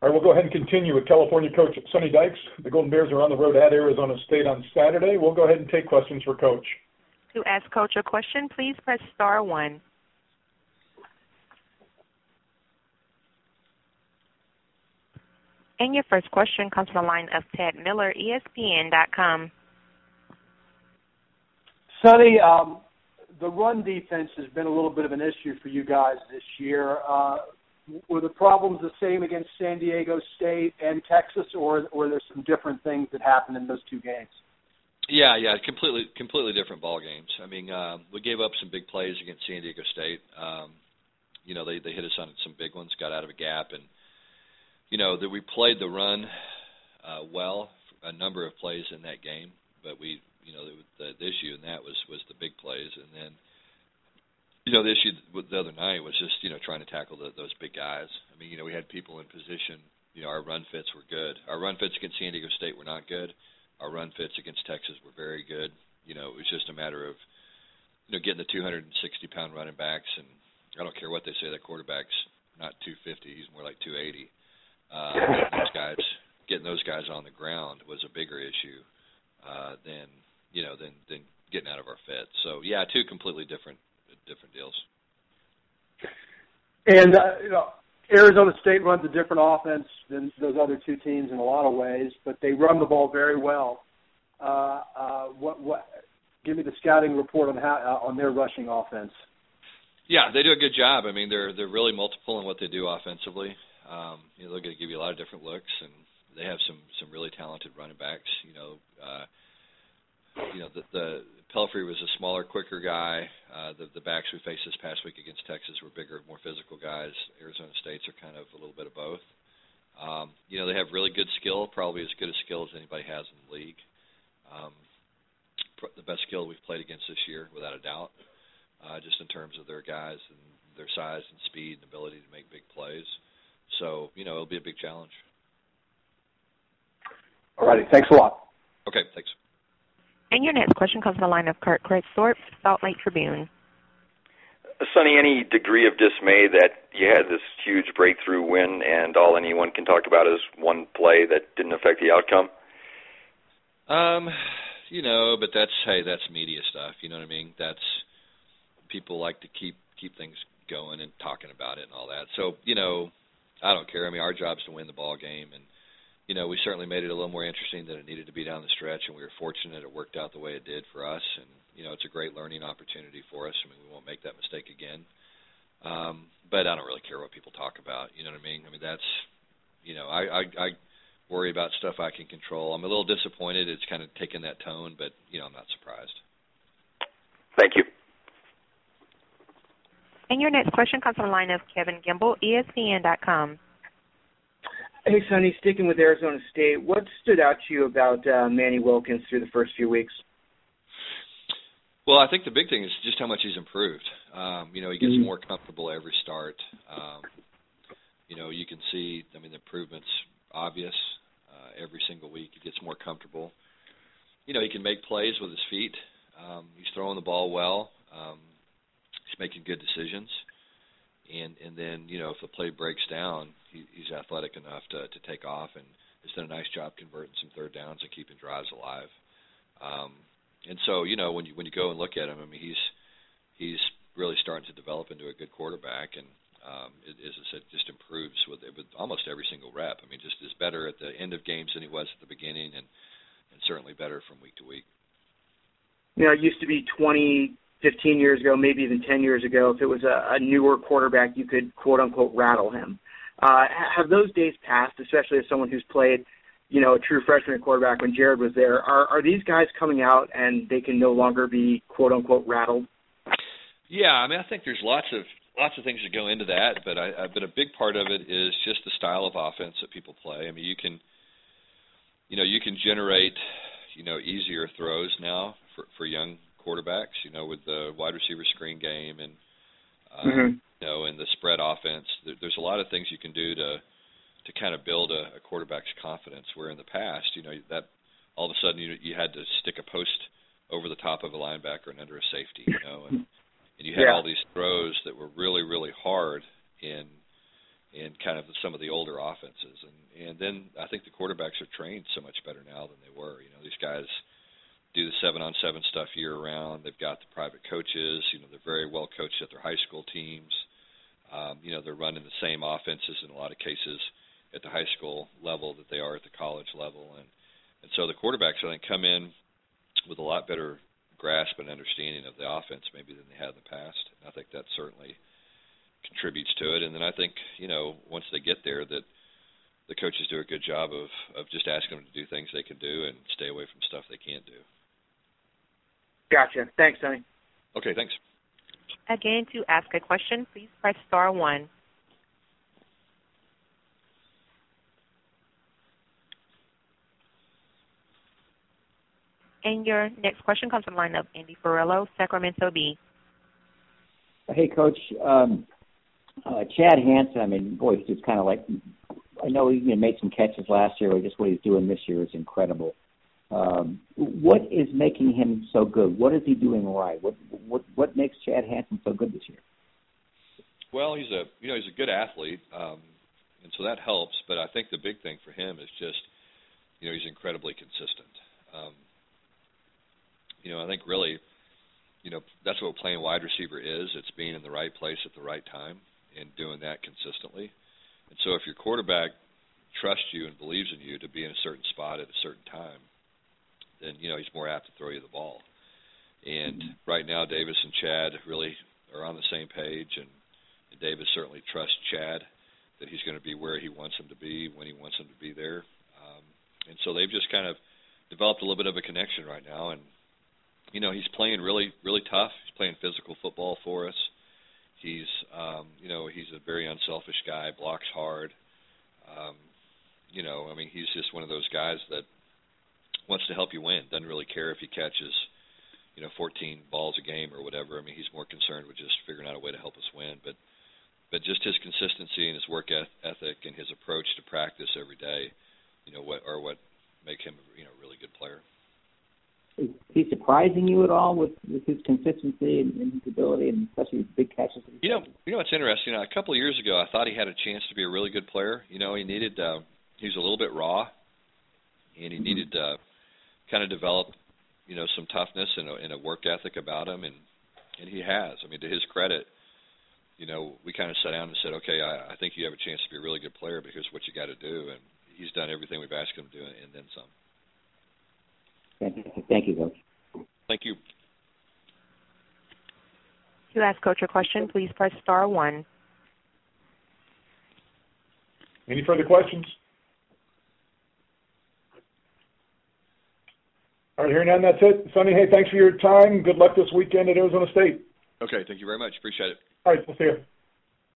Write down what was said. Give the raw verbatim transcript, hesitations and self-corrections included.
All right, we'll go ahead and continue with California coach Sonny Dykes. The Golden Bears are on the road at Arizona State on Saturday. We'll go ahead and take questions for Coach. To ask Coach a question, please press star one. And your first question comes from the line of Ted Miller, E S P N dot com. Sonny, um, the run defense has been a little bit of an issue for you guys this year. Uh, were the problems the same against San Diego State and Texas, or or there's some different things that happened in those two games? Yeah, yeah, completely, completely different ball games. I mean, uh, we gave up some big plays against San Diego State. Um, you know, they they hit us on some big ones, got out of a gap, and you know that we played the run uh, well, a number of plays in that game, but we, you know, the, the issue in that was was the big plays, and then. You know, the issue with the other night was just, you know, trying to tackle the, those big guys. I mean, you know, we had people in position. You know, our run fits were good. Our run fits against San Diego State were not good. Our run fits against Texas were very good. You know, it was just a matter of, you know, getting the two hundred sixty pound running backs. And I don't care what they say, that quarterback's not two fifty. He's more like two eighty. Uh, getting those guys, getting those guys on the ground was a bigger issue uh, than, you know, than, than getting out of our fit. So, yeah, two completely different different deals. And, uh, you know, Arizona State runs a different offense than those other two teams in a lot of ways, but they run the ball very well. Uh, uh, what, what, give me the scouting report on how uh, on their rushing offense. Yeah, they do a good job. I mean, they're they're really multiple in what they do offensively. Um, you know, they're going to give you a lot of different looks, and they have some some really talented running backs. You know, uh, you know the, the Pelfrey was a smaller, quicker guy. Uh, the, the backs we faced this past week against Texas were bigger, more physical guys. Arizona State's are kind of a little bit of both. Um, you know, they have really good skill, probably as good a skill as anybody has in the league. Um, pr- the best skill we've played against this year, without a doubt, uh, just in terms of their guys and their size and speed and ability to make big plays. So, you know, it'll be a big challenge. All righty. Thanks a lot. Okay, thanks. And your next question comes from the line of Kurt Kreisthorpe, Salt Lake Tribune. Sonny, any degree of dismay that you had this huge breakthrough win and all anyone can talk about is one play that didn't affect the outcome? Um, you know, but that's, hey, that's media stuff, you know what I mean? That's, people like to keep keep things going and talking about it and all that. So, you know, I don't care. I mean, our job's to win the ball game, and you know, we certainly made it a little more interesting than it needed to be down the stretch, and we were fortunate it worked out the way it did for us. And, you know, it's a great learning opportunity for us. I mean, we won't make that mistake again. Um, but I don't really care what people talk about. You know what I mean? I mean, that's, you know, I, I, I worry about stuff I can control. I'm a little disappointed it's kind of taken that tone, but, you know, I'm not surprised. Thank you. And your next question comes from the line of Kevin Gimble, E S P N dot com. Hey, Sonny, sticking with Arizona State, what stood out to you about uh, Manny Wilkins through the first few weeks? Well, I think the big thing is just how much he's improved. Um, you know, he gets mm-hmm. more comfortable every start. Um, you know, you can see, I mean, the improvement's obvious uh, every single week. He gets more comfortable. You know, he can make plays with his feet. Um, he's throwing the ball well. Um, he's making good decisions. And and then, you know, if the play breaks down, he, he's athletic enough to, to take off and has done a nice job converting some third downs and keeping drives alive. Um, and so, you know, when you when you go and look at him, I mean, he's he's really starting to develop into a good quarterback, and um, it, as I said, just improves with with almost every single rep. I mean, just is better at the end of games than he was at the beginning, and and certainly better from week to week. You know, it used to be twenty. fifteen years ago, maybe even ten years ago, if it was a, a newer quarterback, you could, quote-unquote, rattle him. Uh, have those days passed, especially as someone who's played, you know, a true freshman quarterback when Jared was there? Are, are these guys coming out and they can no longer be, quote-unquote, rattled? Yeah, I mean, I think there's lots of lots of things that go into that, but I, I but a big part of it is just the style of offense that people play. I mean, you can, you know, you can generate, you know, easier throws now for, for young quarterbacks, you know, with the wide receiver screen game and, uh, mm-hmm. you know, and the spread offense. There, there's a lot of things you can do to to kind of build a, a quarterback's confidence, where in the past, you know, that all of a sudden you you had to stick a post over the top of a linebacker and under a safety, you know, and, and you had yeah. all these throws that were really, really hard in and kind of some of the older offenses. And, and then I think the quarterbacks are trained so much better now than they were. You know, these guys do the seven-on-seven stuff year-round. They've got the private coaches. You know, they're very well coached at their high school teams. Um, you know, they're running the same offenses in a lot of cases at the high school level that they are at the college level. And, and so the quarterbacks, I think, come in with a lot better grasp and understanding of the offense maybe than they had in the past. And I think that certainly contributes to it. And then I think, you know, once they get there, that the coaches do a good job of, of just asking them to do things they can do and stay away from stuff they can't do. Gotcha. Thanks, Sonny. Okay, thanks. Again, to ask a question, please press star one. And your next question comes from the line of Andy Ferrello, Sacramento Bee. Hey, Coach. Um, uh, Chad Hansen, I mean, boy, he's just kind of like, I know he you know, made some catches last year, but just what he's doing this year is incredible. Um, what is making him so good? What is he doing right? What what what makes Chad Hansen so good this year? Well, he's a you know he's a good athlete, um, and so that helps. But I think the big thing for him is just you know he's incredibly consistent. Um, you know, I think really, you know, that's what playing wide receiver is. It's being in the right place at the right time and doing that consistently. And so if your quarterback trusts you and believes in you to be in a certain spot at a certain time, then, you know, he's more apt to throw you the ball. And right now, Davis and Chad really are on the same page, and, and Davis certainly trusts Chad that he's going to be where he wants him to be when he wants him to be there. Um, and so they've just kind of developed a little bit of a connection right now. And, you know, he's playing really, really tough. He's playing physical football for us. He's, um, you know, he's a very unselfish guy, blocks hard. Um, you know, I mean, he's just one of those guys that wants to help you win, doesn't really care if he catches, you know, fourteen balls a game or whatever. I mean, he's more concerned with just figuring out a way to help us win. But but just his consistency and his work ethic and his approach to practice every day, you know, what are what make him, you know, a really good player. Is he surprising you at all with, with his consistency and, and his ability, and especially his big catches? You know, you know what's interesting? You know, a couple of years ago, I thought he had a chance to be a really good player. You know, he needed uh, he was a little bit raw, and he needed to uh, kind of develop, you know, some toughness and a, and a work ethic about him, and and he has. I mean, to his credit, you know, we kind of sat down and said, okay, I, I think you have a chance to be a really good player, but here's what you got to do, and he's done everything we've asked him to do, and then some. Fantastic. Thank you, Coach. Thank you. To ask Coach a question, please press star one. Any further questions? All right, hearing none, that's it. Sonny, hey, thanks for your time. Good luck this weekend at Arizona State. Okay, thank you very much. Appreciate it. All right, we'll see you.